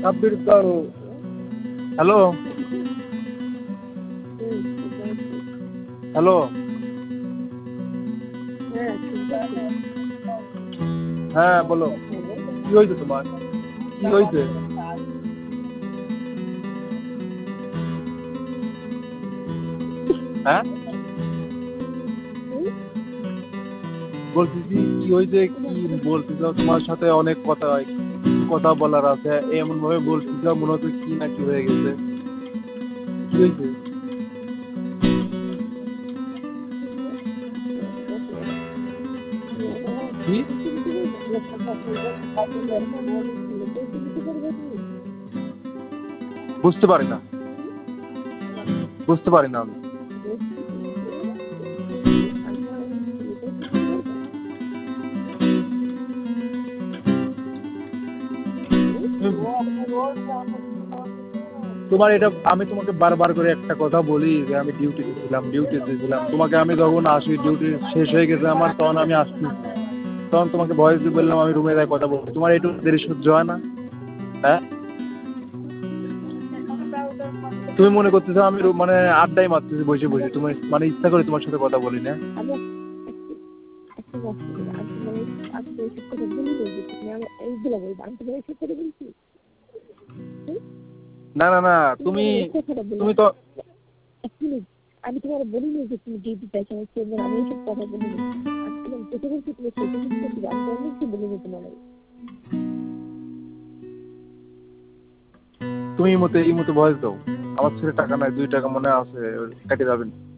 Update দাও। Hello hello. হ্যাঁ বলো, কি হয়েছে তোমার? কি হয়েছে? হ্যাঁ বলতেছি কি হয়েছে, কি বলতে চাও? তোমার সাথে অনেক কথা কথা বলার আছে, এমন ভাবে বলতে চাও মনে হচ্ছে কি না কি হয়ে গেছে। কি হয়েছে? কি? বুঝতে পারি না, বুঝতে পারি না আমি। তোমার এটা আমি তোমাকে বারবার করে একটা কথা বলি যে আমি ডিউটিতে ছিলাম তোমাকে আমি যখন আসি ডিউটি শেষ হয়ে গেছে আমার, তখন আমি আসছি, তখন তোমাকে ভয়েস দিয়ে বললাম আমি রুমে যাই কথা বলবো, তোমার একটু দেরি সহ্য হয় না? হ্যাঁ তুমি মনে করতেছো আমি মানে আড্ডাই মারতেছি বসে বসে, তুমি মানে ইচ্ছা করে তোমার সাথে কথা বলি না। না না না, তুমি তুমি তো আমি তোমার বলিনি যে তুমি ডিউটি চাইছো, আমি এসব কথা বলিনি। আমি যেটা বলছি তুমি সেটা বুঝতে দিবে, আমি অনেক কিছু বলিনি তোমার। তুমি এই মতো ভয়েস দাও। আমার ছেলে টাকা নাই, 2 টাকা মনে আছে, কেটে যাবেন।